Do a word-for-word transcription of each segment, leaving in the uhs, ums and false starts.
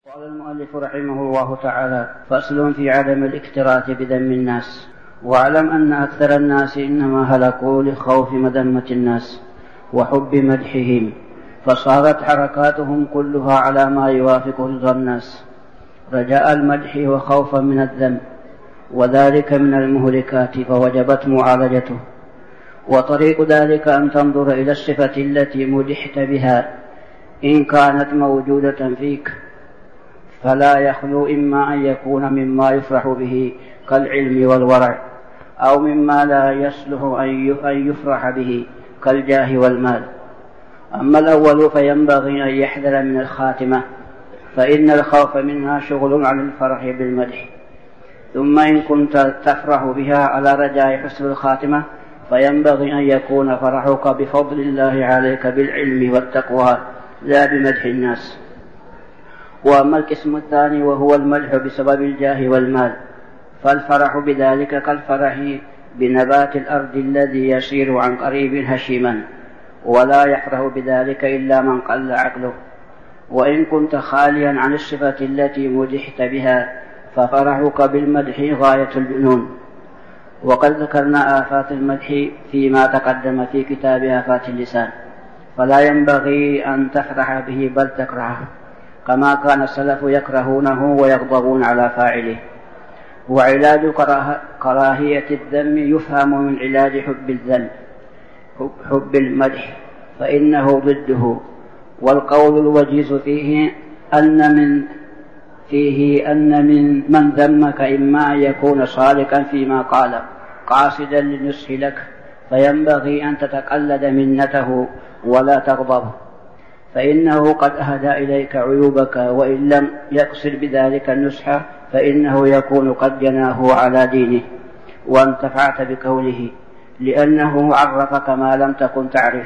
قال المؤلف رحمه الله تعالى: فصل في عدم الاكتراث بذم الناس. واعلم أن أكثر الناس إنما هلكوا لخوف مذمة الناس وحب مدحهم، فصارت حركاتهم كلها على ما يوافق رضا الناس، رجاء المدح وخوفا من الذم، وذلك من المهلكات فوجبت معالجته. وطريق ذلك أن تنظر إلى الصفة التي مدحت بها إن كانت موجودة فيك، فلا يخلو إما أن يكون مما يفرح به كالعلم والورع، أو مما لا يصلح أن يفرح به كالجاه والمال. أما الأول فينبغي أن يحذر من الخاتمة، فإن الخوف منها شغل عن الفرح بالمدح. ثم إن كنت تفرح بها على رجاء حسن الخاتمة فينبغي أن يكون فرحك بفضل الله عليك بالعلم والتقوى لا بمدح الناس. وأما القسم الثاني وهو المدح بسبب الجاه والمال، فالفرح بذلك كالفرح بنبات الأرض الذي يسير عن قريب هشيما، ولا يفرح بذلك إلا من قل عقله. وإن كنت خاليا عن الصفة التي مدحت بها ففرحك بالمدح غاية الجنون. وقد ذكرنا آفات المدح فيما تقدم في كتاب آفات اللسان، فلا ينبغي أن تفرح به بل تكرهه، كما كان السلف يكرهونه ويغضبون على فاعله. وعلاج كراهية الذم يفهم من علاج حب الذم حب المدح، فإنه ضده. والقول الوجيز فيه أن من فيه أن من من ذمك إما أن يكون صادقا فيما قال قاصدا للنصح لك، فينبغي أن تتقلد منته ولا تغضبه، فإنه قد أهدى إليك عيوبك، وإن لم يقصد بذلك النصح فإنه يكون قد جناه على دينه وانتفعت بقوله، لأنه عرفك ما لم تكن تعرف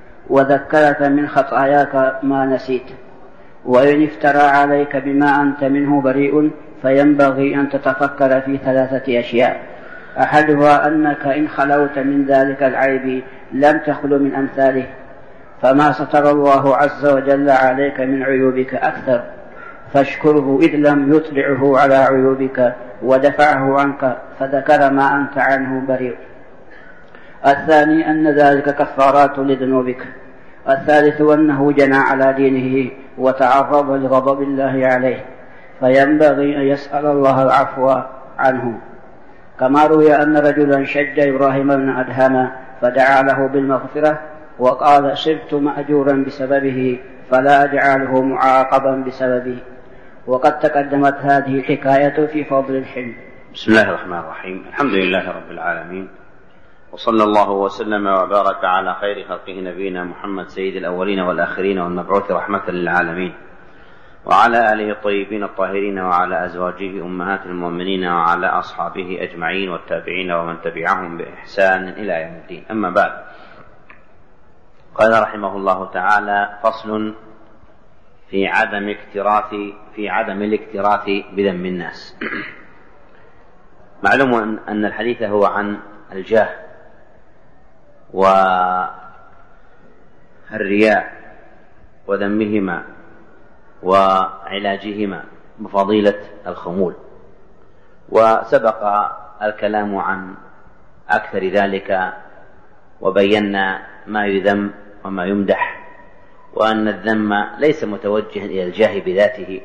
وذكرك من خطاياك ما نسيت. وإن افترى عليك بما أنت منه بريء فينبغي أن تتفكر في ثلاثة أشياء: أحدها أنك إن خلوت من ذلك العيب لم تخلو من أمثاله، فما ستر الله عز وجل عليك من عيوبك أكثر، فاشكره إذ لم يطلعه على عيوبك ودفعه عنك، فذكر ما أنت عنه بريء. الثاني أن ذلك كفارات لذنوبك. الثالث أنه جنى على دينه وتعرض لغضب الله عليه، فينبغي أن يسأل الله العفو عنه. كما روي أن رجلا شج إبراهيم بن أدهم فدعا له بالمغفرة وقال: صرت مأجورا بسببه فلا أجعله معاقبا بسببه. وقد تقدمت هذه الحكاية في فضل الحلم. بسم الله الرحمن الرحيم. الحمد لله رب العالمين، وصلى الله وسلم وبارك على خير خلقه نبينا محمد سيد الأولين والآخرين والمبعوث رحمة للعالمين، وعلى آله الطيبين الطاهرين، وعلى أزواجه أمهات المؤمنين، وعلى أصحابه أجمعين والتابعين ومن تبعهم بإحسان إلى يوم الدين. أما بعد، قال رحمه الله تعالى: فصل في عدم اكتراث في عدم الاكتراث بذم الناس. معلوم أن الحديث هو عن الجاه والرياء وذمهما وعلاجهما بفضيلة الخمول، وسبق الكلام عن أكثر ذلك وبينا ما يذم وما يمدح، وأن الذم ليس متوجها إلى الجاه بذاته،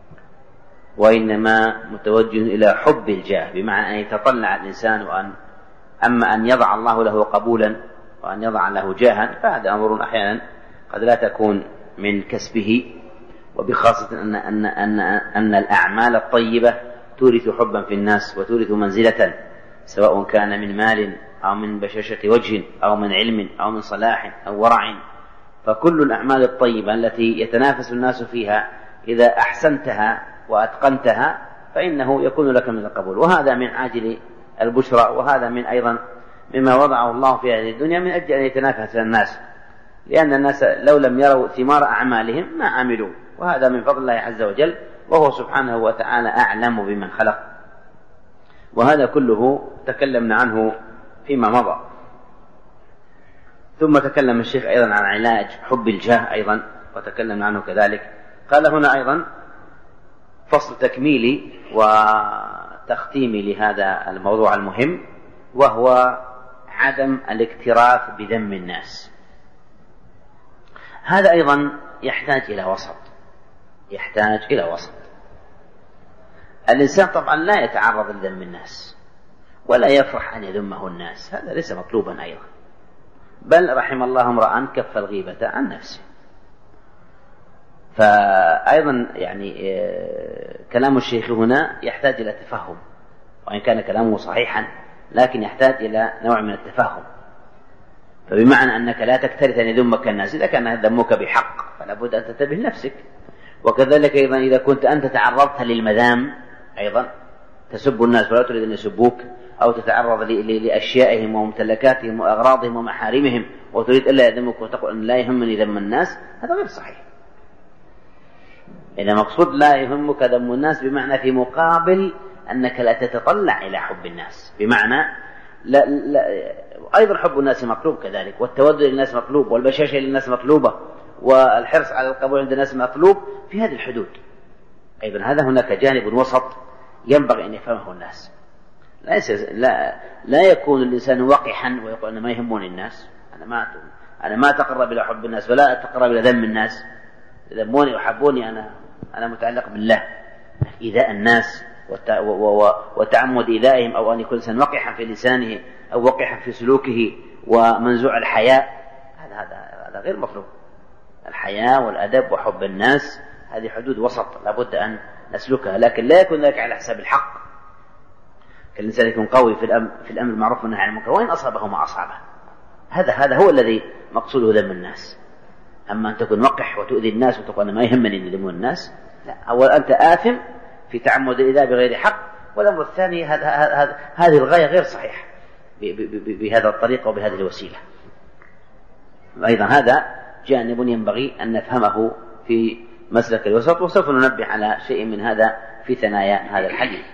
وإنما متوجه إلى حب الجاه، بمعنى أن يتطلع الإنسان وأن أما أن يضع الله له قبولا وأن يضع له جاها فهذا أمر أحيانا قد لا تكون من كسبه، وبخاصة أن, أن, أن, أن الأعمال الطيبة تورث حبا في الناس وتورث منزلة، سواء كان من مال أو من بشاشة وجه أو من علم أو من صلاح أو ورع. فكل الأعمال الطيبة التي يتنافس الناس فيها إذا أحسنتها وأتقنتها فإنه يكون لك من القبول، وهذا من عاجل البشرى، وهذا من أيضا مما وضعه الله في هذه الدنيا من أجل أن يتنافس الناس، لأن الناس لو لم يروا ثمار أعمالهم ما عملوا، وهذا من فضل الله عز وجل، وهو سبحانه وتعالى أعلم بمن خلق. وهذا كله تكلمنا عنه فيما مضى. ثم تكلم الشيخ أيضا عن علاج حب الجاه أيضا، وتكلمنا عنه كذلك. قال هنا أيضا: فصل تكميلي وتختيمي لهذا الموضوع المهم، وهو عدم الاكتراث بذم الناس. هذا أيضا يحتاج إلى وسط، يحتاج إلى وسط. الإنسان طبعا لا يتعرض لذم الناس ولا يفرح أن يذمه الناس، هذا ليس مطلوبا أيضا، بل رحم الله امرأ كف الغيبة عن نفسه. فأيضا يعني كلام الشيخ هنا يحتاج إلى تفهم، وإن كان كلامه صحيحا لكن يحتاج إلى نوع من التفهم. فبمعنى أنك لا تكترث أن يذمك الناس، إذا كان ذمك بحق فلا بد أن تنتبه لنفسك. وكذلك أيضا إذا كنت أنت تعرضت للمذام أيضا تسب الناس ولا تريد أن يسبوك، أو تتعرض لأشيائهم وممتلكاتهم وأغراضهم ومحارمهم وتريد ألا يذمك وتقول أن لا يهمني ذم الناس، هذا غير صحيح. إذا مقصود لا يهمك ذم الناس بمعنى في مقابل أنك لا تتطلع إلى حب الناس، بمعنى لا لا أيضا حب الناس مطلوب كذلك، والتودد للناس مطلوب، والبشاشة للناس مطلوبة، والحرص على القبول عند الناس مطلوب في هذه الحدود. أيضا هذا هناك جانب وسط ينبغي أن يفهمه الناس. لا, لا, لا يكون الإنسان وقحا ويقول أنا ما يهمون الناس، أنا ما أنا ما أتقرب إلى حب الناس ولا أتقرب إلى ذم الناس، يذموني وحبوني أنا أنا متعلق بالله. إيذاء الناس وتعمد إيذائهم، أو أن يكون الإنسان وقحا في لسانه أو وقحا في سلوكه ومنزوع الحياء، هذا هذا هذا غير مطلوب. الحياء والأدب وحب الناس هذه حدود وسط لابد أن نسلكها، لكن لا يكون ذلك على حساب الحق. كالإنسان يكون قوي في الأمر في الأمر بالمعروف والنهي عن المنكر وإن أصابه ما أصابه، هذا هذا هو الذي مقصوده ذم الناس. أما أن تكون وقح وتؤذي الناس وتقول ما يهمني أن يذمون الناس، لا، أولا أنت آثم في تعمد الإيذاء بغير حق، والأمر الثاني هذا هذا هذه الغاية غير صحيحة بهذا الطريق وبهذه الوسيلة. أيضا هذا جانب ينبغي أن نفهمه في مسلك الوسط، وسوف ننبه على شيء من هذا في ثنايا هذا الحديث.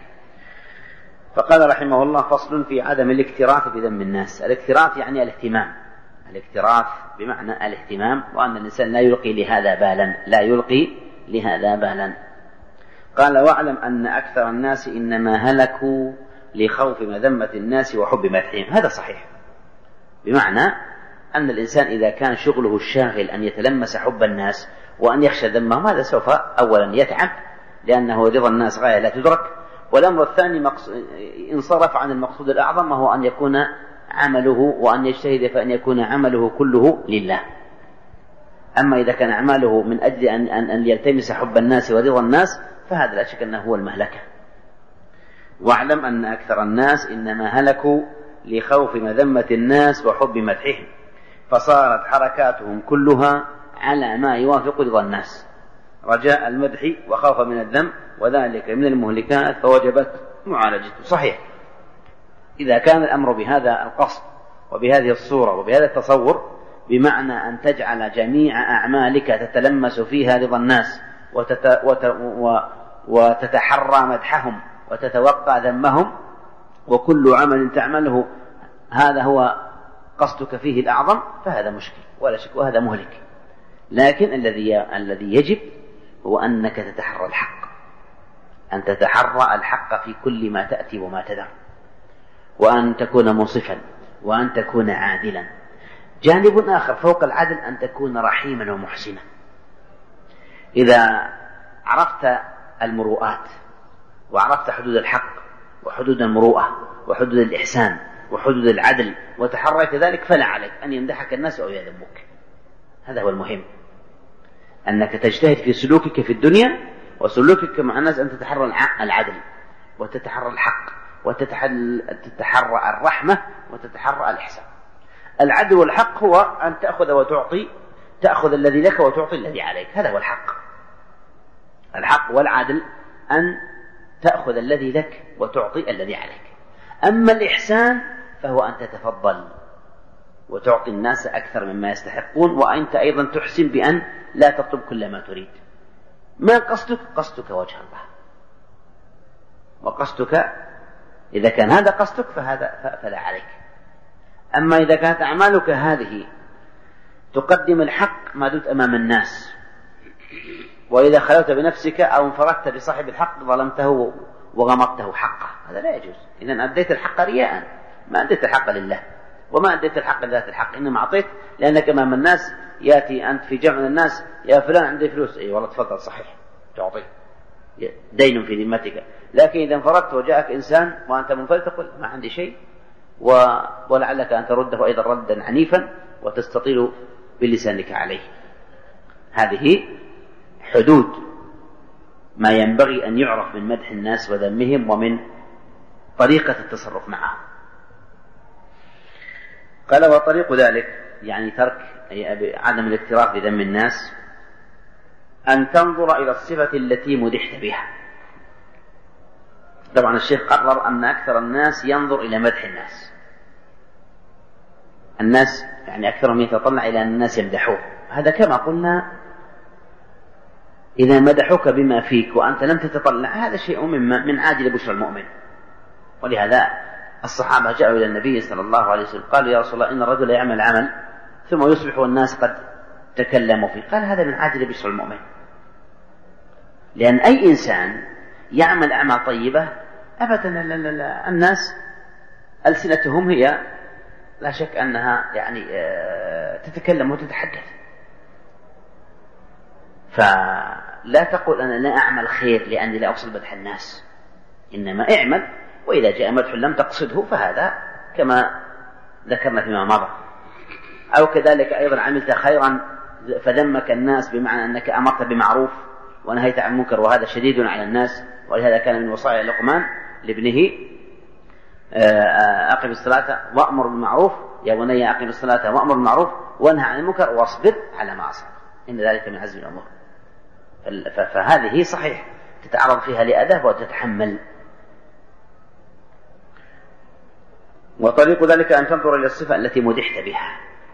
فقال رحمه الله: فصل في عدم الاكتراث بذم الناس. الاكتراث يعني الاهتمام، الاكتراث بمعنى الاهتمام، وأن الإنسان لا يلقي لهذا بالا، لا يلقي لهذا بالا. قال: واعلم أن أكثر الناس إنما هلكوا لخوف مذمة الناس وحب مدحهم. هذا صحيح، بمعنى أن الإنسان إذا كان شغله الشاغل أن يتلمس حب الناس وأن يخشى ذمهم، هذا سوف أولا يتعب، لأنه رضا الناس غاية لا تدرك. والأمر الثاني انصرف عن المقصود الأعظم، وهو أن يكون عمله وأن يجتهد فأن يكون عمله كله لله. أما إذا كان أعماله من أجل أن, أن, أن يلتمس حب الناس ورضا الناس، فهذا لا شك أنه هو المهلكة. واعلم أن أكثر الناس إنما هلكوا لخوف مذمة الناس وحب مدحهم، فصارت حركاتهم كلها على ما يوافق رضا الناس، رجاء المدح وخوف من الذم، وذلك من المهلكات، فوجبت معالجته. صحيح، إذا كان الأمر بهذا القصد وبهذه الصورة وبهذا التصور، بمعنى أن تجعل جميع أعمالك تتلمس فيها رضا الناس وتت... وت... و... وتتحرى مدحهم وتتوقع ذمهم، وكل عمل تعمله هذا هو قصدك فيه الأعظم، فهذا مشكل ولا شك، وهذا مهلك. لكن الذي الذي يجب هو أنك تتحرى الحق، أن تتحرى الحق في كل ما تأتي وما تدع، وأن تكون منصفا، وأن تكون عادلا. جانب آخر فوق العدل أن تكون رحيما ومحسنا. إذا عرفت المروءات وعرفت حدود الحق وحدود المروءة وحدود الإحسان وحدود العدل وتحريت ذلك، فلا عليك أن يمدحك الناس أو يذمك. هذا هو المهم، أنك تجتهد في سلوكك في الدنيا وسلوكك مع الناس، أن تتحرى العدل وتتحرى الحق وتتحرى الرحمة وتتحرى الإحسان. العدل والحق هو أن تأخذ وتعطي، تأخذ الذي لك وتعطي الذي عليك، هذا هو الحق. الحق والعدل أن تأخذ الذي لك وتعطي الذي عليك. أما الإحسان فهو أن تتفضل وتعطي الناس أكثر مما يستحقون، وأنت أيضا تحسن بأن لا تطلب كل ما تريد. ما قصدك؟ قصدك وجه الله، وقصدك إذا كان هذا قصدك فهذا فلا عليك. أما إذا كانت أعمالك هذه تقدم الحق ما دمت أمام الناس، وإذا خلوت بنفسك أو انفردت بصاحب الحق ظلمته وغمضته حقه، هذا لا يجوز. إذن أديت الحق رياء، ما أديت الحق لله، وما أديت الحق لذات الحق، إنما أعطيت لأنك أمام الناس يأتي أنت في جمع الناس، يا فلان عندي فلوس، أي والله تفضل صحيح تعطيه، دين في ذمتك. لكن إذا انفردت وجاءك إنسان وأنت منفرد تقول ما عندي شيء، ولعلك أن ترده أيضا ردا عنيفا وتستطيل بلسانك عليه. هذه حدود ما ينبغي أن يعرف من مدح الناس وذمهم ومن طريقة التصرف معهم. قال وطريق ذلك يعني ترك أي عدم الاكتراث بذم الناس أن تنظر إلى الصفة التي مدحت بها. طبعا الشيخ قرر أن أكثر الناس ينظر إلى مدح الناس، الناس يعني أكثرهم يتطلع إلى أن الناس يمدحوه. هذا كما قلنا إذا مدحوك بما فيك وأنت لم تتطلع، هذا شيء من عاجل بشرى المؤمن. ولهذا الصحابة جاءوا إلى النبي صلى الله عليه وسلم قالوا يا رسول الله إن الرجل يعمل عمل ثم يصبح والناس قد تكلموا فيه، قال هذا من عاجل بشرى المؤمن. لأن أي إنسان يعمل أعمال طيبة أبدا لا لا لا الناس ألسنتهم هي لا شك أنها يعني تتكلم وتتحدث، فلا تقول أنا لا أعمل خير لأني لا أوصل مدح الناس، إنما اعمل، وإذا جاء مدح لم تقصده فهذا كما ذكرنا فيما مضى. أو كذلك أيضا عملت خيرا فذمك الناس بمعنى أنك أمرت بمعروف ونهيت عن منكر، وهذا شديد على الناس. ولهذا كان من وصايا لقمان لابنه أقم الصلاة وأمر بالمعروف، يا بني أقم الصلاة وأمر بالمعروف وانهى عن المنكر واصبر على ما أصاب إن ذلك من عزم الأمور. فهذه صحيح تتعرض فيها لأداب وتتحمل. وطريق ذلك أن تنظر إلى الصفة التي مدحت بها،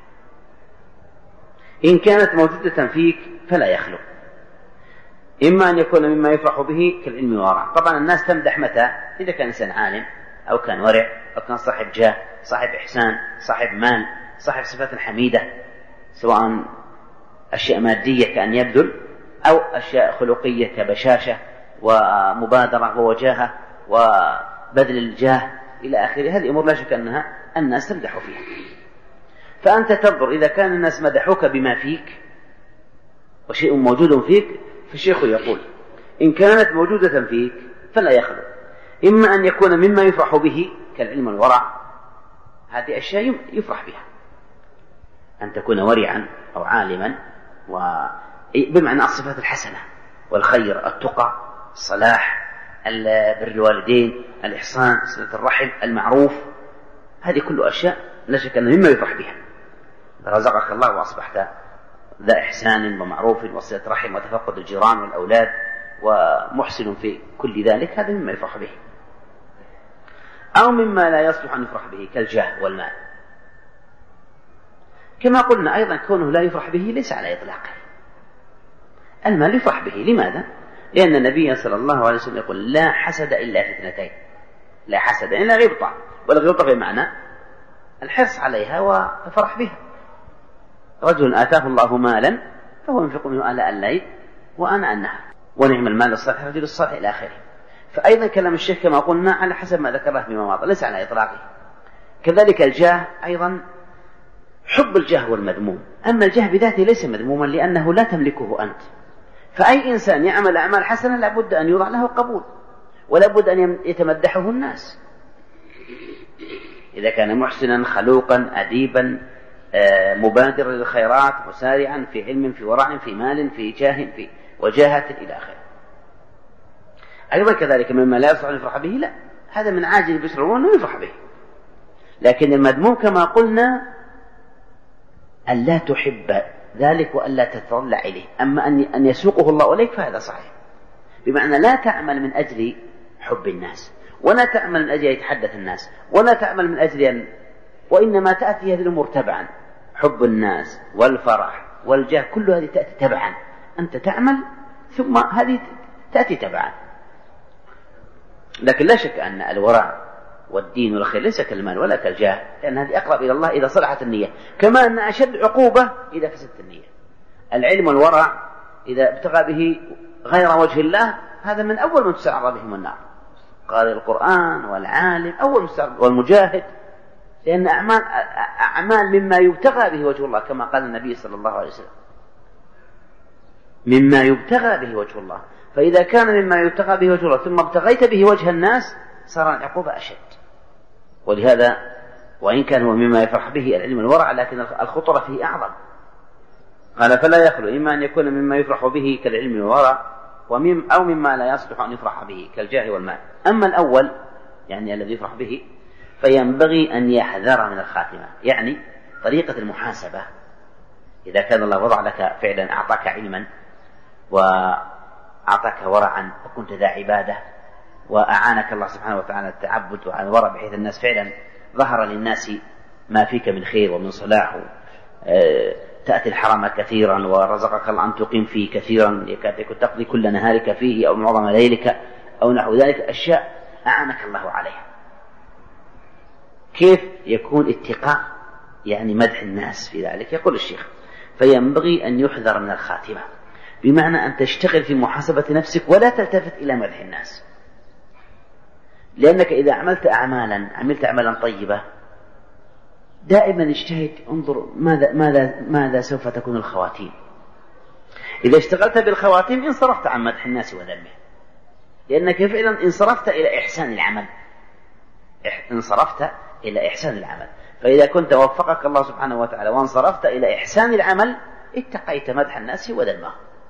إن كانت موجودة فيك فلا يخلو، إما أن يكون مما يفرح به كالعلم والورع. طبعا الناس تمدح متى؟ إذا كان إنسان عالم أو كان ورع أو كان صاحب جاه، صاحب إحسان، صاحب مال، صاحب صفات حميدة، سواء أشياء مادية كأن يبذل أو أشياء خلقية كبشاشة ومبادرة ووجاهة وبذل الجاه إلى آخره. هذه أمور لا شك أنها الناس تمدح فيها. فأنت تنظر إذا كان الناس مدحوك بما فيك وشيء موجود فيك، فالشيخ يقول إن كانت موجودة فيك فلا يخلو، إما أن يكون مما يفرح به كالعلم والورع، هذه أشياء يفرح بها، أن تكون ورعا أو عالما، وبمعنى الصفات الحسنة والخير، التقى، الصلاح، بر الوالدين، الإحسان، صلة الرحم، المعروف، هذه كل أشياء لا شك أنه مما يفرح بها. رزقك الله وأصبحت ذا إحسان ومعروف وصلة رحم وتفقد الجيران والأولاد ومحسن في كل ذلك، هذا مما يفرح به. أو مما لا يصلح أن يفرح به كالجاه والمال، كما قلنا أيضا كونه لا يفرح به ليس على إطلاقه. المال يفرح به، لماذا؟ لأن النبي صلى الله عليه وسلم يقول لا حسد إلا في اثنتين، لا حسد إلا غبطة، والغبطة بمعنى الحرص عليها والفرح بها. رجل آتاه الله مالا فهو ينفق منه آلاء الليل وآناء النهار ونعم المال الصالح رجل الصالح إلى آخره. فأيضا كلام الشيخ كما قلنا على حسب ما ذكره فيما مضى، ليس على إطلاقه. كذلك الجاه أيضا، حب الجاه والمذموم، أما الجاه بذاته ليس مذموما لأنه لا تملكه أنت. فأي إنسان يعمل أعمال حسنة لابد أن يوضع له قبول، ولابد أن يتمدحه الناس. إذا كان محسنا خلوقا أديبا مبادرا للخيرات مسارعا في علم في ورع في مال في جاه في وجاهة إلى آخره. أيضا كذلك مما لا يصلح أن يفرح به، لا، هذا من عاجل بشر وأنه يفرح به. لكن المذموم كما قلنا أن لا تحب ذلك وأن لا تتطلع إليه، أما أن يسوقه الله إليك فهذا صحيح، بمعنى لا تعمل من أجل حب الناس، ولا تعمل من أجل يتحدث الناس، ولا تعمل من أجل أن، وإنما تأتي هذه الأمور تبعا، حب الناس والفرح والجاه كل هذه تأتي تبعا، أنت تعمل ثم هذه تأتي تبعا. لكن لا شك أن الورع والدين والخير ليس كالمال ولا كالجاه، لأن هذه أقرب إلى الله إذا صلحت النية، كما أن أشد عقوبة إذا فسدت النية. العلم والورع إذا ابتغى به غير وجه الله هذا من أول من تسعر بهم النار. قارئ القرآن والعالم أول مستعرض والمجاهد، لأن أعمال, أعمال مما يبتغى به وجه الله كما قال النبي صلى الله عليه وسلم، مما يبتغى به وجه الله. فإذا كان مما يبتغى به وجه الله ثم ابتغيت به وجه الناس صار العقوبة أشد. ولهذا وإن كان هو مما يفرح به العلم والورع لكن الخطرة فيه أعظم. قال فلا يخلو إما أن يكون مما يفرح به كالعلم والورع ومم أو مما لا يصلح أن يفرح به كالجاه والمال. أما الأول يعني الذي يفرح به فينبغي أن يحذر من الخاتمة، يعني طريقة المحاسبة. إذا كان الله وضع لك فعلا أعطاك علما وأعطاك ورعا وكنت ذا عبادة وأعانك الله سبحانه وتعالى التعبد وعلى الورع بحيث الناس فعلا ظهر للناس ما فيك من خير ومن صلاح، تأتي الحرم كثيرا ورزقك الله أن تقيم فيه كثيرا يكاد تقضي كل نهارك فيه أو معظم ليلك أو نحو ذلك، أشياء أعانك الله عليها. كيف يكون اتقاء يعني مدح الناس في ذلك؟ يقول الشيخ فينبغي أن يحذر من الخاتمة، بمعنى أن تشتغل في محاسبة نفسك ولا تلتفت إلى مدح الناس، لأنك إذا عملت أعمالا عملت أعمالا طيبة دائما اجتهد انظر ماذا, ماذا, ماذا سوف تكون الخواتيم. إذا اشتغلت بالخواتيم انصرفت عن مدح الناس وذمه، لأنك فعلا انصرفت إلى إحسان العمل، انصرفت إلى إحسان العمل. فإذا كنت وفقك الله سبحانه وتعالى وانصرفت إلى إحسان العمل اتقيت مدح الناس وذمه.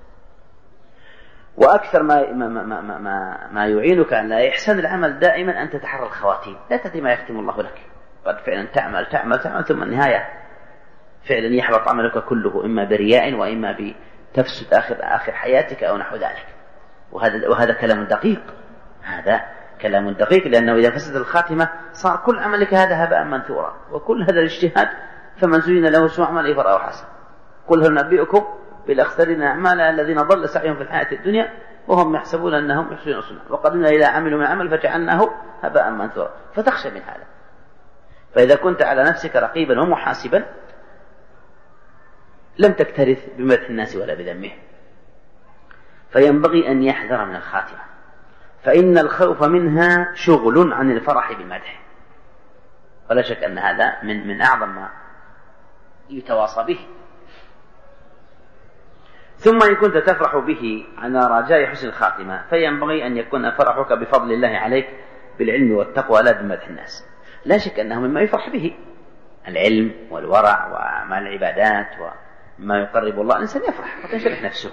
وأكثر ما, ما, ما, ما, ما, ما يعينك على إحسان العمل دائما أن تتحرى الخواتيم، لا تدري ما يختم الله لك. قد فعلا تعمل تعمل تعمل ثم النهاية فعلا يحبط عملك كله، إما برياء وإما بتفسد آخر, آخر حياتك أو نحو ذلك. وهذا, وهذا كلام دقيق، هذا كلام دقيق، لأنه إذا فسد الخاتمة صار كل عملك هذا هباء منثورا، وكل هذا الاجتهاد فمن زين له سوء عمله فرآه حسن. قل هل نبئكم بالأخسرين أعمالا الذين ضل سعيهم في الحياة الدنيا وهم يحسبون أنهم يحسنون صنعا وقدمنا إلى عملوا من عمل فجعلناه هباء منثورا. فتخشى من هذا. فإذا كنت على نفسك رقيبا ومحاسبا لم تكترث بمدح الناس ولا بذمهم. فينبغي أن يحذر من الخاتمة، فإن الخوف منها شغل عن الفرح بالمدح، ولا شك أن هذا من, من أعظم ما يتواصى به. ثم إن كنت تفرح به على رجاء حسن الخاتمة فينبغي أن يكون فرحك بفضل الله عليك بالعلم والتقوى لا بمدح الناس. لا شك أنه مما يفرح به العلم والورع وأعمال العبادات وما يقرب الله، الإنسان يفرح وتنشرح نفسه.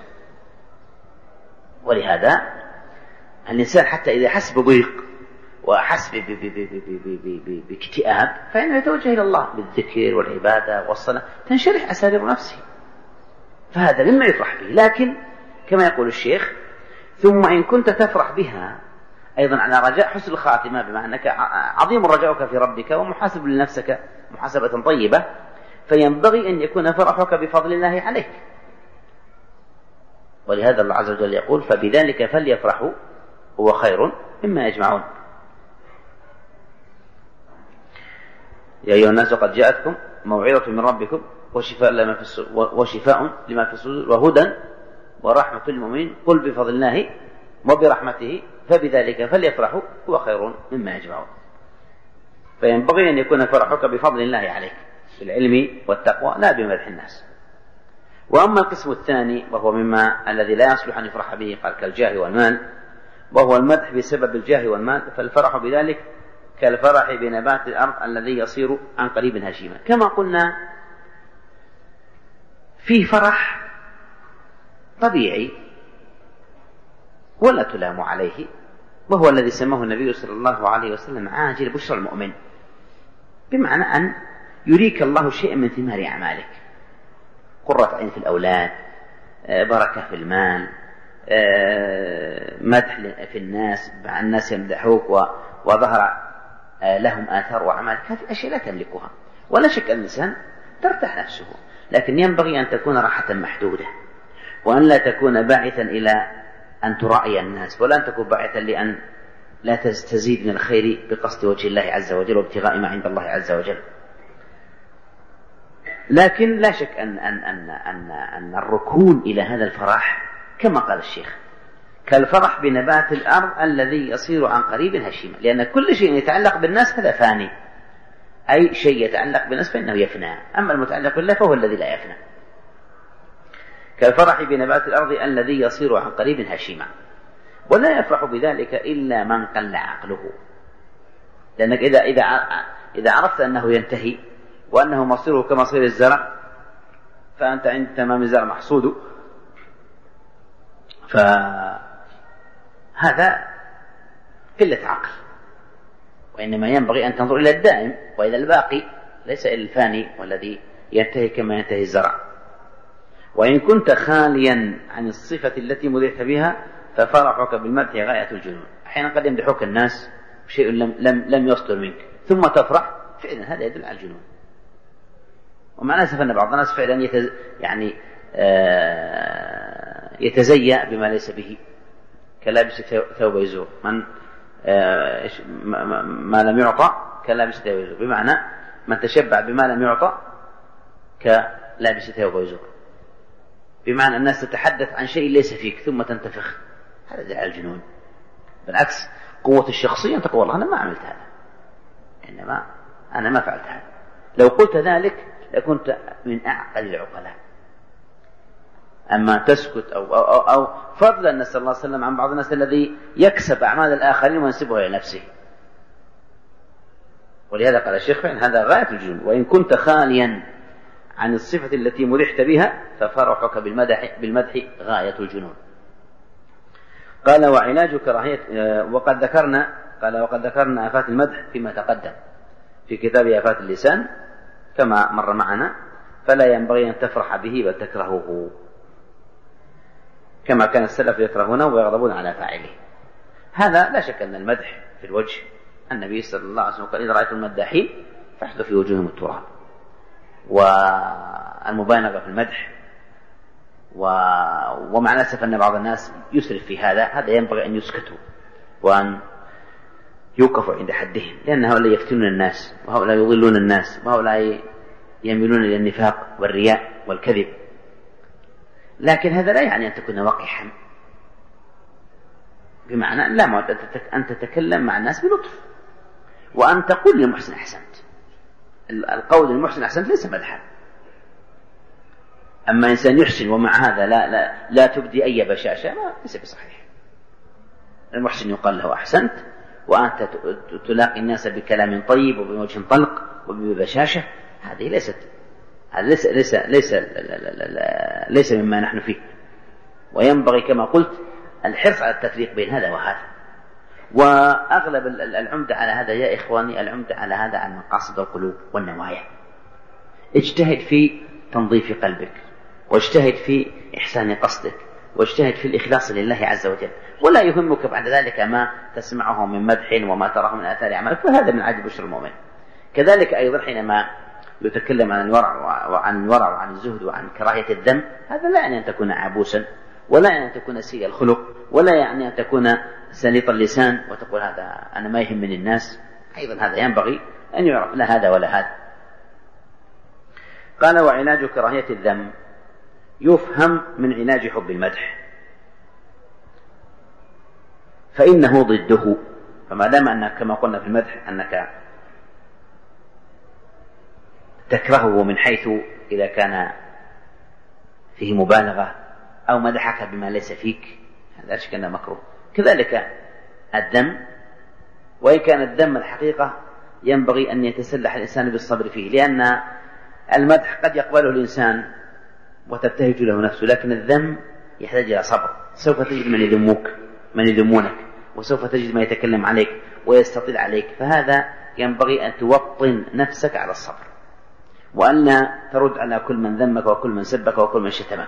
ولهذا الإنسان حتى إذا حس بضيق وحس باكتئاب فإنه يتوجه إلى الله بالذكر والعبادة والصلاة تنشرح أسارير نفسه، فهذا مما يفرح به. لكن كما يقول الشيخ ثم إن كنت تفرح بها أيضا على رجاء حسن الخاتمة، بما أنك عظيم رجاؤك في ربك ومحاسب لنفسك محاسبة طيبة، فينبغي أن يكون فرحك بفضل الله عليك. ولهذا الله عز وجل يقول فبذلك فليفرحوا هو خير مما يجمعون. يا أيها الناس قد جاءتكم موعظة من ربكم وشفاء لما في الصدور وشفاء لما في الصدور وهدى ورحمة للمؤمنين قل بفضل الله وبرحمته فبذلك فليفرحوا هو خير مما يجمعون. فينبغي أن يكون فرحك بفضل الله عليك بالعلم والتقوى لا بمدح الناس. وأما القسم الثاني وهو مما الذي لا يصلح أن يفرح به قال كالجاه والمال، وهو المدح بسبب الجاه والمال، فالفرح بذلك كالفرح بنبات الأرض الذي يصير عن قريب هشيما. كما قلنا فيه فرح طبيعي ولا تلام عليه، وهو الذي سماه النبي صلى الله عليه وسلم عاجل بشرى المؤمن، بمعنى أن يريك الله شيئا من ثمار أعمالك، قرة عين في الأولاد، بركة في المال، مدح في الناس، الناس يمدحوك وظهر لهم آثار وأعمال، هذه أشياء لا تملكها. ولا شك أن الإنسان ترتاح نفسه، لكن ينبغي أن تكون راحة محدودة، وأن لا تكون باعثا إلى أن ترائي الناس، ولا أن تكون باعثا لأن لا تزيد من الخير بقصد وجه الله عز وجل وابتغاء ما عند الله عز وجل. لكن لا شك أن, أن, أن, أن, أن الركون إلى هذا الفرح كما قال الشيخ كالفرح بنبات الأرض الذي يصير عن قريب هشيما، لأن كل شيء يتعلق بالناس هذا فاني، أي شيء يتعلق بالناس فإنه يفنى، أما المتعلق بالله فهو الذي لا يفنى. كالفرح بنبات الأرض الذي يصير عن قريب هشيما، ولا يفرح بذلك إلا من قل عقله، لأنك إذا إذا إذا عرفت أنه ينتهي وأنه مصيره كمصير الزرع، فأنت عند تمام الزرع محصود، فهذا قلة عقل، وإنما ينبغي أن تنظر إلى الدائم وإلى الباقي، ليس إلى الفاني والذي ينتهي كما ينتهي الزرع. وإن كنت خاليا عن الصفة التي مدحت بها ففرحك بالمدح غاية الجنون. أحيانا قد يمدحك الناس بشيء لم, لم, لم يصدر منك ثم تفرح، فعلا هذا يدل على الجنون. ومع الأسف أن بعض الناس فعلا يتز... يعني آه يتزيأ بما ليس به، كلابس ثوب يزور، من آه ما, ما لم يعطى كلابس ثوب يزور، بمعنى من تشبع بما لم يعطى كلابس ثوب يزور، بمعنى الناس تتحدث عن شيء ليس فيك ثم تنتفخ، هذا دليل على الجنون. بالعكس قوة الشخصية أن تقول والله أنا ما عملت هذا، إنما أنا ما فعلت هذا، لو قلت ذلك لكنت من أعقل العقلاء. أما تسكت أو, أو, أو, أو فضلا نسأل الله وسلم عن بعض الناس الذي يكسب أعمال الآخرين وينسبها إلى نفسه. ولهذا قال الشيخ هذا غاية الجنون. وإن كنت خاليا عن الصفة التي مدحت بها ففرحك بالمدح, بالمدح غاية الجنون. قال وعلاج كراهية، وقد ذكرنا قال وقد ذكرنا آفات المدح فيما تقدم في كتاب آفات اللسان كما مر معنا، فلا ينبغي أن تفرح به بل تكرهه، كما كان السلف يكرهونه ويغضبون على فاعله. هذا لا شك أن المدح في الوجه، النبي صلى الله عليه وسلم قال إذا رأيتم المداحين فاحذوا في وجوههم التراب، والمبالغة في المدح، و... ومع الأسف أن بعض الناس يسرف في هذا، هذا ينبغي أن يسكتوا وأن يوقفوا عند حدهم، لأن هؤلاء يفتنون الناس وهؤلاء يضلون الناس وهؤلاء يميلون إلى النفاق والرياء والكذب. لكن هذا لا يعني أن تكون وقحا، بمعنى لا معد أن تتكلم مع الناس بلطف وأن تقول للمحسن أحسنت. القول للمحسن أحسنت ليس مدحا. أما إنسان يحسن ومع هذا لا, لا, لا تبدي أي بشاشة، ما ليس بصحيح. المحسن يقال له أحسنت وأنت تلاقي الناس بكلام طيب وبوجه طلق وببشاشة، هذه ليست هذا ليس ليس ليس ليس مما نحن فيه. وينبغي كما قلت الحرص على التفريق بين هذا وهذا، وأغلب العمدة على هذا يا إخواني، العمدة على هذا عن مقاصد القلوب والنوايا. اجتهد في تنظيف قلبك، واجتهد في إحسان قصدك، واجتهد في الإخلاص لله عز وجل، ولا يهمك بعد ذلك ما تسمعه من مدح وما تراه من آثار أعمالك، فهذا من عجب بشر المؤمن. كذلك أيضا حينما يتكلم عن الورع وعن الورع وعن الزهد وعن كراهية الذم، هذا لا يعني أن تكون عبوسا، ولا يعني أن تكون سيء الخلق، ولا يعني أن تكون سليط اللسان وتقول هذا أنا ما يهمني الناس. أيضا هذا ينبغي أن يعرف لا هذا ولا هذا. قال وعلاج كراهية الذم يفهم من علاج حب المدح، فإنه ضده. فما دام أنك كما قلنا في المدح أنك تكرهه من حيث إذا كان فيه مبالغة أو مدحك بما ليس فيك، هذا شك أنه مكروه. كذلك الذم، وإن كان الذم الحقيقة ينبغي أن يتسلح الإنسان بالصبر فيه، لأن المدح قد يقبله الإنسان وتبتهج له نفسه، لكن الذم يحتاج إلى صبر. سوف تجد من يذموك من يذمونك، وسوف تجد من يتكلم عليك ويستطيل عليك، فهذا ينبغي أن توطن نفسك على الصبر، وأن لا ترد على كل من ذمك وكل من سبك وكل من شتمك.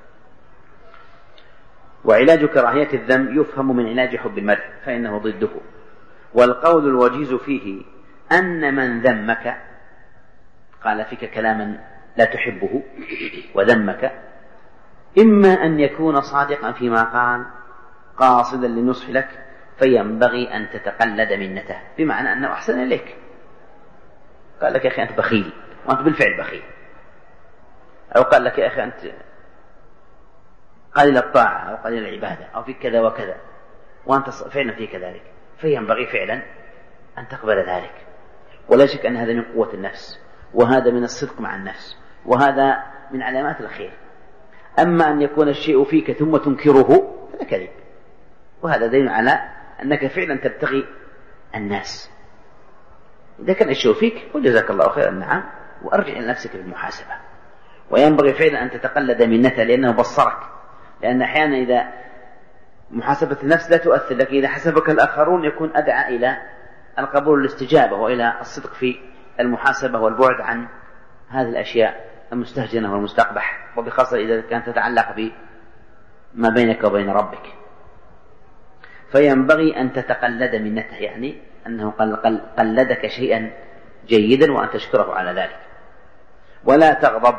وعلاج كراهية الذم يفهم من علاج حب المدح، فإنه ضده. والقول الوجيز فيه أن من ذمك قال فيك كلاما لا تحبه وذمك، إما أن يكون صادقا فيما قال قاصدا للنصح لك، فينبغي أن تتقلد منته، بمعنى أنه أحسن إليك. قال لك يا أخي أنت بخيل وأنت بالفعل بخيل، أو قال لك يا أخي أنت قليل الطاعة أو قليل العبادة أو في كذا وكذا وأنت فعلا في كذلك، فينبغي فعلا أن تقبل ذلك. ولا شك أن هذا من قوة النفس، وهذا من الصدق مع النفس، وهذا من علامات الخير. أما أن يكون الشيء فيك ثم تنكره هذا كذب، وهذا دليل على أنك فعلا تبتغي الناس. إذا كان الشيء فيك قل جزاك الله خيرا نعم، وأرجع إلى نفسك بالمحاسبة. وينبغي فعلا أن تتقلد منته لأنه بصرك، لأن أحيانا إذا محاسبة النفس لا تؤثر، لكن إذا حسبك الآخرون يكون أدعى إلى القبول والاستجابة وإلى الصدق في المحاسبة والبعد عن هذه الأشياء المستهجنة والمستقبح، وبخاصة إذا كانت تتعلق بما بينك وبين ربك. فينبغي أن تتقلد منته، يعني أنه قلدك شيئا جيدا وأن تشكره على ذلك. ولا تغضب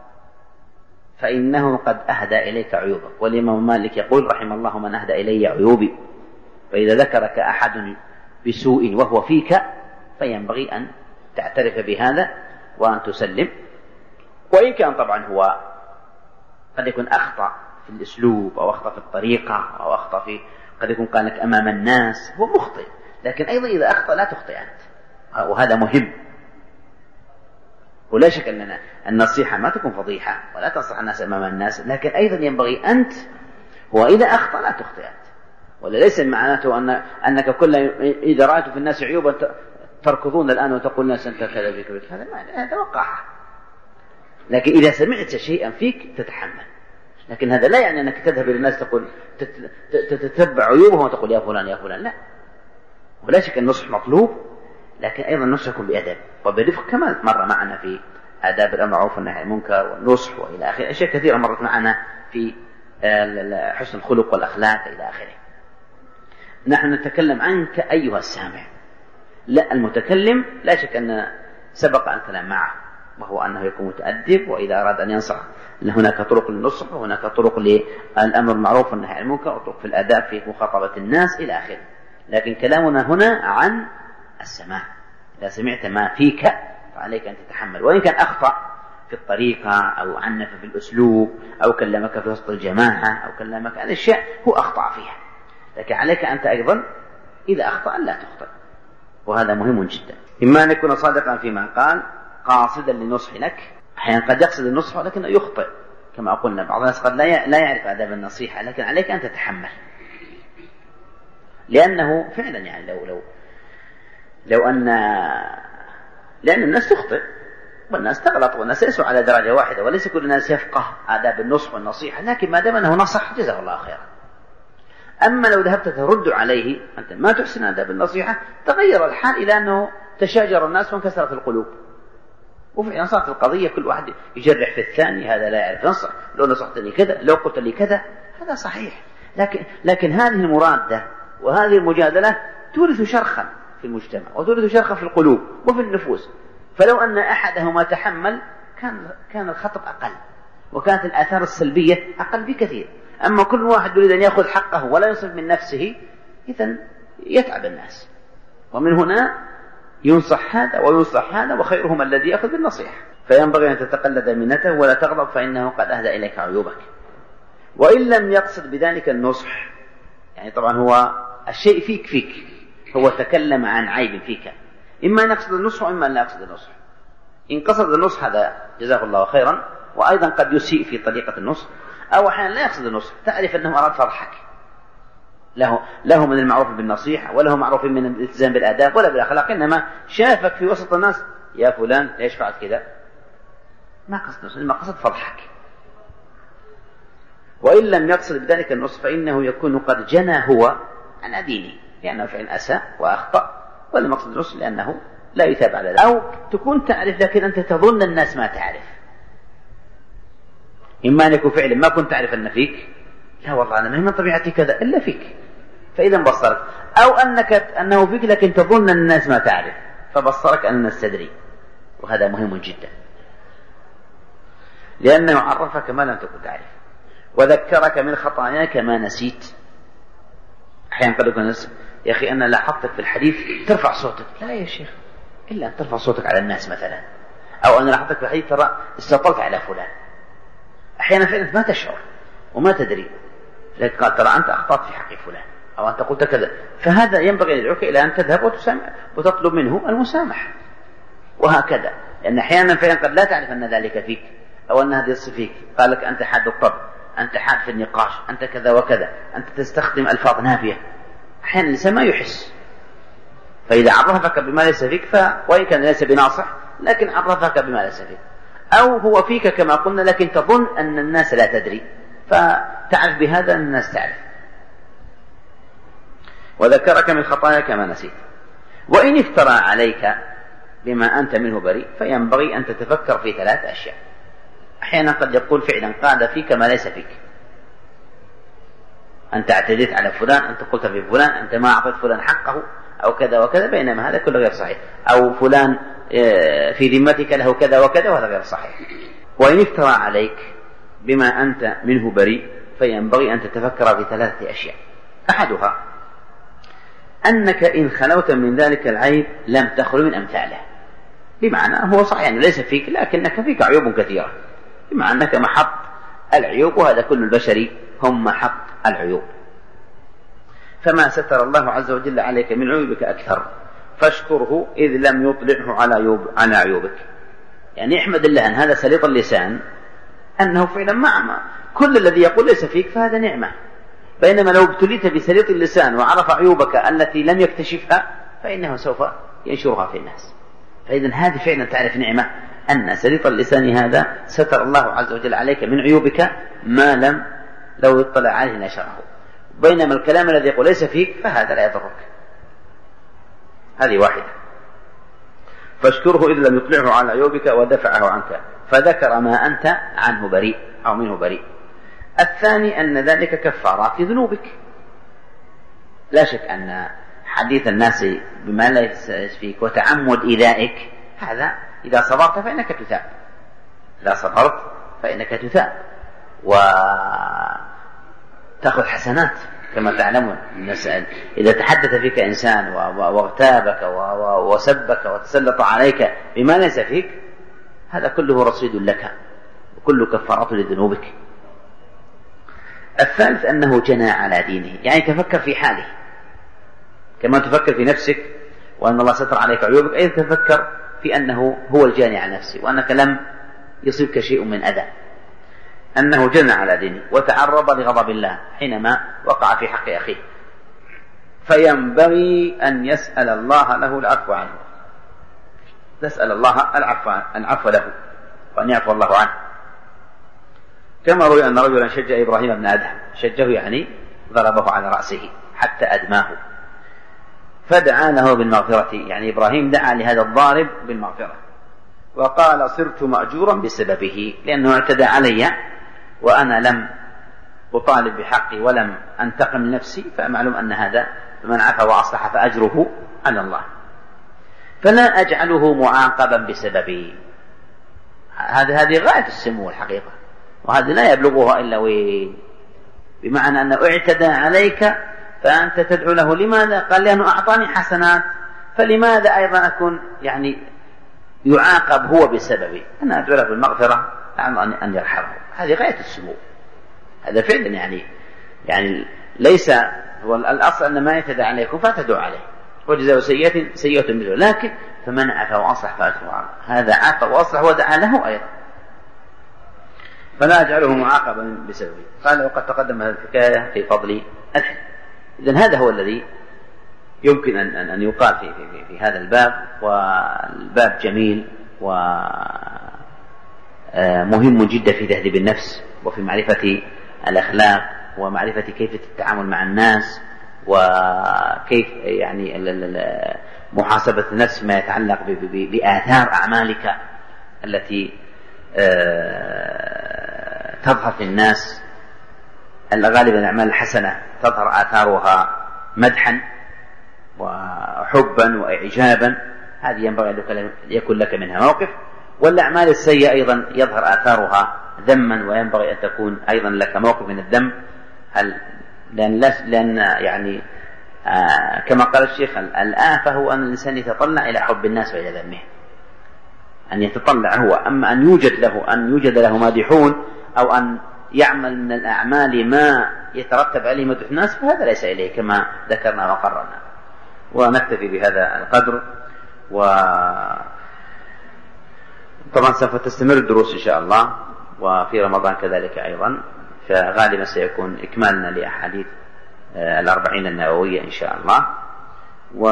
فإنه قد أهدى إليك عيوبك. والإمام مالك يقول رحم الله من أهدى إلي عيوبي، فإذا ذكرك أحد بسوء وهو فيك فينبغي أن تعترف بهذا وأن تسلم. وإن كان طبعا هو قد يكون أخطأ في الأسلوب أو أخطأ في الطريقة أو أخطأ في قد يكون قال لك أمام الناس، هو مخطئ، لكن أيضا إذا أخطأ لا تخطئ أنت، وهذا مهم. ولا شك أننا النصيحة ما تكون فضيحة ولا تنصح الناس أمام الناس، لكن أيضا ينبغي أنت وإذا أخطأ لا تخطئ أنت. ولا ليس معناته أن أنك كل إذا رأيت في الناس عيوبا تركضون الآن وتقول الناس أنت كذا بك بك، هذا ما هذا وقاحة. لكن إذا سمعت شيئا فيك تتحمل، لكن هذا لا يعني أنك تذهب إلى الناس تقول تتتبع عيوبهم وتقول يا فلان يا فلان، لا. ولا شك النصح مطلوب، لكن أيضا النصح يكون بأدب وبرفق كما مر معنا في آداب الأمر بالمعروف والنهي عن المنكر والنصح وإلى آخره. أشياء كثيرة مرت معنا في حسن الخلق والأخلاق إلى آخره. نحن نتكلم عنك أيها السامع، لا المتكلم لا شك أن سبق الكلام معه، وهو أنه يكون متأدب، وإذا أراد أن ينصح هناك طرق للنصح وهناك طرق للأمر بالمعروف والنهي عن المنكر وطرق في الآداب في مخاطبة الناس إلى آخره. لكن كلامنا هنا عن السماع. إذا سمعت ما فيك فعليك أن تتحمل، وإن كان أخطأ في الطريقة أو عنف في الأسلوب أو كلمك في وسط الجماعة أو كلمك عن أشياء هو أخطأ فيها، لكن عليك أنت أيضا إذا أخطأ لا تخطئ، وهذا مهم جدا. إما أن يكون صادقا فيما قال قاصدا للنصح لك، أحيانا قد يقصد النصح ولكنه يخطئ كما قلنا، بعض الناس قد لا يعرف آداب النصيحة، لكن عليك أن تتحمل، لأنه فعلا يعني لو لو لو أن لأن الناس تخطئ والناس تغلط والناس ليسوا على درجة واحدة، وليس كل الناس يفقه آداب النصح والنصيحة، لكن ما دام أنه نصح جزاه الله خيرا. أما لو ذهبت ترد عليه أنت ما تحسن آداب النصيحة تغير الحال إلى أنه تشاجر الناس وانكسرت القلوب، وفعلا صارت القضية كل واحد يجرح في الثاني، هذا لا يعرف ينصح، لو نصحتني كذا لو قلت لي كذا، هذا صحيح. لكن لكن هذه المرادة وهذه المجادلة تورث شرخا في المجتمع وتورث شرخا في القلوب وفي النفوس، فلو أن أحدهما تحمل كان كان الخطب أقل وكانت الآثار السلبية أقل بكثير. أما كل واحد يريد أن يأخذ حقه ولا يصرف من نفسه إذن يتعب الناس، ومن هنا ينصح هذا وينصح هذا، وخيرهما الذي يأخذ بالنصيحة. فينبغي أن تتقلد منته ولا تغضب فإنه قد أهدى إليك عيوبك. وإن لم يقصد بذلك النصح، يعني طبعا هو الشيء فيك فيك هو تكلم عن عيب فيك، إما أن يقصد النصح وإما أن لا يقصد النصح. إن قصد النصح هذا جزاه الله خيرا، وأيضا قد يسيء في طريقة النصح، أو أحيانا لا يقصد النصح، تعرف أنه أراد فرحك، له له من المعروف بالنصيحة وله معروف من الالتزام بالآداب ولا بالأخلاق، إنما شافك في وسط الناس يا فلان ليش فعلت كذا، ما قصد النصح إنما قصد فرحك. وإن لم يقصد بذلك النصح فإنه يكون قد جنى هو عن دينه، لأنه فعل أساء وأخطأ، ولا مقصد النصح لأنه لا يتابع على ذلك. أو تكون تعرف لكن أنت تظن الناس ما تعرف، إما أن يكون فعلا ما كنت تعرف أن فيك، لا والله أنا ما هي من طبيعتي كذا إلا فيك، فإذا بصرك، أو أنك أنه فيك لكن تظن أن الناس ما تعرف فبصرك أن الناس تدري، وهذا مهم جدا، لأنه عرفك ما لم تكن تعرف وذكرك من خطاياك ما نسيت. أحيانا قد يكون الناس يا أخي أنا لاحظتك في الحديث ترفع صوتك، لا يا شيخ إلا أن ترفع صوتك على الناس مثلا، أو أنا لاحظتك في الحديث ترى استطلت على فلان. أحيانا فعلا ما تشعر، وما تدري، لكن قال ترى أنت أخطأت في حق فلان أو أنت قلت كذا، فهذا ينبغي أن يدعوك إلى أن تذهب وتسامح وتطلب منه المسامحة، وهكذا. لأن أحيانا فعلا قد لا تعرف أن ذلك فيك أو أن هذه الصفة فيك، قال لك أنت حاد الطبع، أنت حاد في النقاش، أنت كذا وكذا، أنت تستخدم ألفاظ نافية، أحيانا الإنسان ما يحس، فإذا عرفك بما ليس فيك، وإن كان ليس بناصح لكن عرفك بما ليس فيك، أو هو فيك كما قلنا لكن تظن أن الناس لا تدري، فتعرف بهذا أن الناس تعرف. وذكرك من خطاياك ما نسيت. وإن افترى عليك بما أنت منه بريء فينبغي أن تتفكر في ثلاث أشياء. أحيانا قد يقول فعلا قال فيك ما ليس فيك، أنت اعتديت على فلان، أنت قلت في فلان، أنت ما أعطيت فلان حقه أو كذا وكذا، بينما هذا كله غير صحيح، أو فلان في ذمتك له كذا وكذا، وهذا غير صحيح. وإن افترى عليك بما أنت منه بريء فينبغي أن تتفكر في ثلاثة أشياء. أحدها أنك إن خلوت من ذلك العيب لم تخلو من أمثاله، بمعنى هو صحيح يعني ليس فيك لكنك فيك عيوب كثيرة، بمعنى أنك محط العيوب، وهذا كل البشر هم محط العيوب. فما ستر الله عز وجل عليك من عيوبك أكثر فاشكره إذ لم يطلعه على عيوب على عيوبك. يعني احمد الله أن هذا سليط اللسان، أنه فعلا مع كل الذي يقول ليس فيك فهذا نعمة، بينما لو ابتليت بسليط اللسان وعرف عيوبك التي لم يكتشفها فإنه سوف ينشرها في الناس. فإذا هذه فعلا تعرف نعمة أن سليط اللسان هذا ستر الله عز وجل عليك من عيوبك ما لم لو اطلع عليه نشره، بينما الكلام الذي يقول ليس فيك فهذا لا يضرك. هذه واحدة. فاشكره إذ لم يطلعه على عيوبك ودفعه عنك، فذكر ما أنت عنه بريء أو منه بريء. الثاني أن ذلك كفارات لذنوبك. لا شك أن حديث الناس بما ليس فيك وتعمد إيذائك هذا إذا صبرت فإنك تثاب، إذا صبرت فإنك تثاب وتأخذ حسنات كما تعلمون. إذا تحدث فيك إنسان واغتابك وسبك وتسلط عليك بما ليس فيك هذا كله رصيد لك وكل كفارات لذنوبك. الثالث أنه جنى على دينه، يعني تفكر في حاله كما تفكر في نفسك وأن الله ستر عليك عيوبك، أيضا تفكر في أنه هو الجاني على نفسه وأنك لم يصيبك شيء من أذى، أنه جنى على دينه وتعرض لغضب الله حينما وقع في حق أخيه، فينبغي أن يسأل الله له العفو عنه، تسأل الله العفو, العفو له وأن يعفو الله عنه. كما روي أن رجلا شجع إبراهيم بن أدهم، شجه يعني ضربه على رأسه حتى أدماه، فدعا له بالمغفرة، يعني إبراهيم دعا لهذا الضارب بالمغفرة وقال صرت مأجورا بسببه لأنه اعتدى علي وأنا لم أطالب بحقي ولم أنتقم لنفسي، فمعلوم أن هذا من عفا وأصلح فأجره على الله، فلا أجعله معاقبا بسببي. هذه هذه غاية السمو الحقيقة، وهذا لا يبلغها إلا وين، بمعنى أنه اعتدى عليك فأنت تدعو له. لماذا؟ قال لأنه أعطاني حسنات، فلماذا أيضا أكون يعني يعاقب هو بسببي؟ أنا أدعو له بالمغفرة أن يرحمه. هذه غاية السمو، هذا فعلا يعني يعني ليس هو الأصل أن ما يعتدى عليكم فاعتدوا عليه، وجزاء سيئة سيئة مثله، لكن فمن عفا وأصلح فأجره على الله، هذا عفا وأصلح ودعا له أيضا، فلا أجعله معاقبا بسببه. قال وقد تقدم هذه الحكاية في فضل الحلم. إذن هذا هو الذي يمكن أن أن يقال في في في هذا الباب، والباب جميل ومهم جدا في تهذيب النفس وفي معرفة الأخلاق ومعرفة كيف التعامل مع الناس وكيف يعني محاسبة النفس ما يتعلق بآثار أعمالك التي تظهر في الناس. غالبا الأعمال الحسنة تظهر آثارها مدحا وحبا وإعجابا، هذه ينبغي أن يكون لك منها موقف. والأعمال السيئة أيضا يظهر آثارها ذما، وينبغي أن تكون أيضا لك موقف من الذم. هل لأن, لأن يعني آه كما قال الشيخ الآفة هو أن الإنسان يتطلع إلى حب الناس وإلى ذمه، أن يتطلع هو، أما أن يوجد له أن يوجد له مادحون أو أن يعمل من الأعمال ما يترتب عليه مدح الناس فهذا ليس إليه كما ذكرنا وقررنا. ونكتفي بهذا القدر، وطبعا سوف تستمر الدروس إن شاء الله، وفي رمضان كذلك أيضا، فغالبا سيكون إكمالنا لأحاديث الأربعين النووية إن شاء الله. و...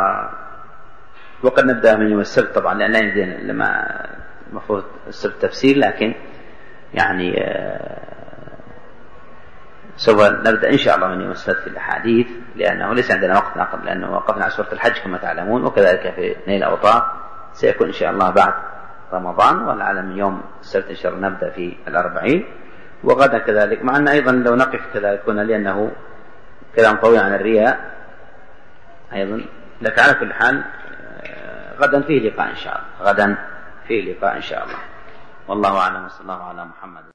وقد نبدأ من يوم السبت طبعا، لأن لا يمكن لما المفروض السبت تفسير، لكن يعني سوف نبدأ إن شاء الله من يوم السبت في الأحاديث، لأنه ليس عندنا وقت آخر، لأنه وقفنا على سورة الحج كما تعلمون، وكذلك في نيل الأوطار سيكون إن شاء الله بعد رمضان، ولعل من يوم السبت إن شاء الله نبدأ في الأربعين، وغدا كذلك، مع أن أيضا لو نقف كذلك هنا لأنه كلام طويل عن الرياء أيضا، لكن على كل حال غدا فيه لقاء إن شاء الله، غدا فيه لقاء إن شاء الله. والله أعلم، وصلى الله على محمد.